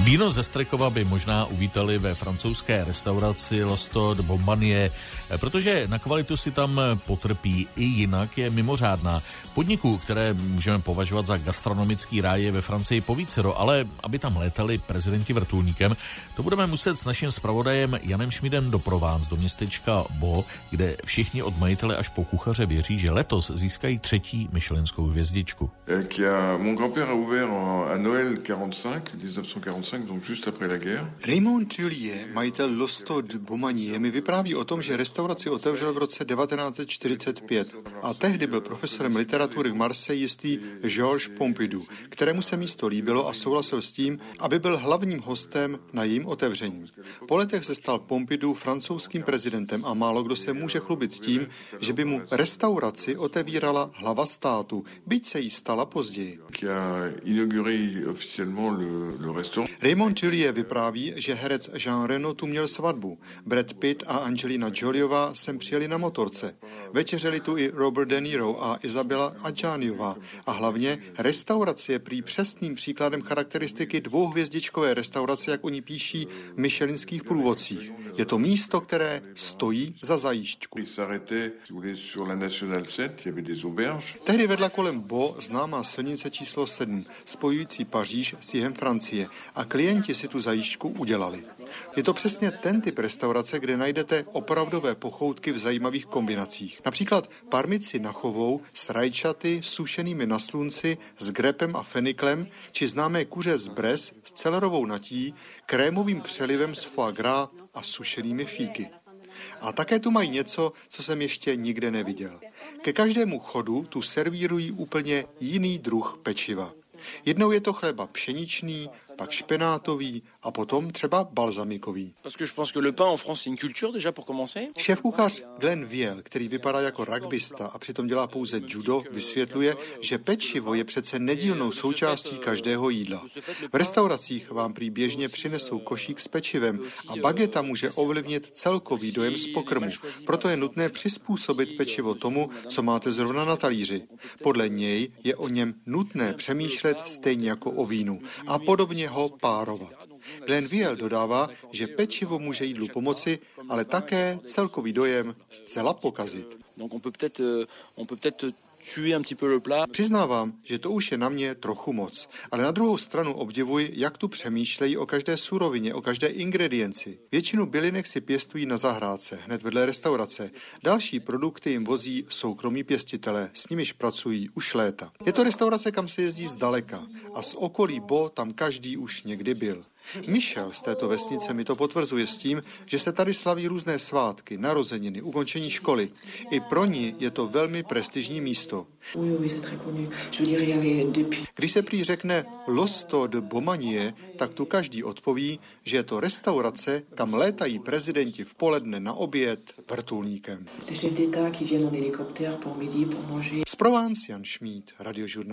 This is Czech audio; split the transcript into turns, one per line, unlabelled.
Víno ze Strekova by možná uvítali ve francouzské restauraci L'Hosto de Bombanier, protože na kvalitu si tam potrpí, i jinak je mimořádná. Podniků, které můžeme považovat za gastronomický ráj, je ve Francii povícero, ale aby tam létali prezidenti vrtulníkem, to budeme muset s naším zpravodajem Janem Šmídem do Provence, do městečka Bo, kde všichni od majitele až po kuchaře věří, že letos získají 3. michelinskou hvězdičku.
Mon grand-père a ouvert à Noël 1945, donc juste après la guerre.
Raymond Tullier, majitel L'Hosto de Bombanier, mi vypráví o tom, že restauraci otevřel v roce 1945 a tehdy byl profesorem literatury v Marseille jistý Georges Pompidou, kterému se místo líbilo a souhlasil s tím, aby byl hlavním hostem na jejím otevření. Po letech se stal Pompidou francouzským prezidentem a málo kdo se může chlubit tím, že by mu restauraci otevírala hlava státu, byť se jí stala později. Raymond Tullier vypráví, že herec Jean Reno tu měl svatbu. Brad Pitt a Angelina Joliová sem přijeli na motorce. Večeřeli tu i Robert De Niro a Isabella Adjaniová. A hlavně restaurace je prý přesným příkladem charakteristiky dvouhvězdičkové restaurace, jak oni píší v michelinských průvodcích. Je to místo, které stojí za zajížďku. Tehdy vedla kolem Bo známá silnice číslo 7, spojující Paříž s jihem Francie, a klienti si tu zajížďku udělali. Je to přesně ten typ restaurace, kde najdete opravdové pochoutky v zajímavých kombinacích. Například parmici na chovou s rajčaty sušenými na slunci, s grepem a feniklem, či známé kuře z Bresse s celerovou natí, krémovým přelivem z foie gras a sušenými fíky. A také tu mají něco, co jsem ještě nikde neviděl. Ke každému chodu tu servírují úplně jiný druh pečiva. Jednou je to chleba pšeničný, pak špenátový a potom třeba balzamikový. Šéfkuchař Glenn Viel, který vypadá jako rugbysta a přitom dělá pouze judo, vysvětluje, že pečivo je přece nedílnou součástí každého jídla. V restauracích vám prý běžně přinesou košík s pečivem a bageta může ovlivnit celkový dojem z pokrmu. Proto je nutné přizpůsobit pečivo tomu, co máte zrovna na talíři. Podle něj je o něm nutné přemýšlet stejně jako o vínu a podobně ho párovat. Glenn Viel dodává, že pečivo může jídlu pomoci, ale také celkový dojem zcela pokazit. Přiznávám, že to už je na mě trochu moc, ale na druhou stranu obdivuji, jak tu přemýšlejí o každé surovině, o každé ingredienci. Většinu bylinek si pěstují na zahrádce, hned vedle restaurace. Další produkty jim vozí soukromí pěstitelé, s nimiž pracují už léta. Je to restaurace, kam se jezdí zdaleka a z okolí Bo tam každý už někdy byl. Michel z této vesnice mi to potvrzuje s tím, že se tady slaví různé svátky, narozeniny, ukončení školy. I pro ní je to velmi prestižní místo. Když se prý řekne L'Hosto de Bombanier, tak tu každý odpoví, že je to restaurace, kam létají prezidenti v poledne na oběd vrtulníkem. Z Provence Jan Šmíd, Radiožurnál.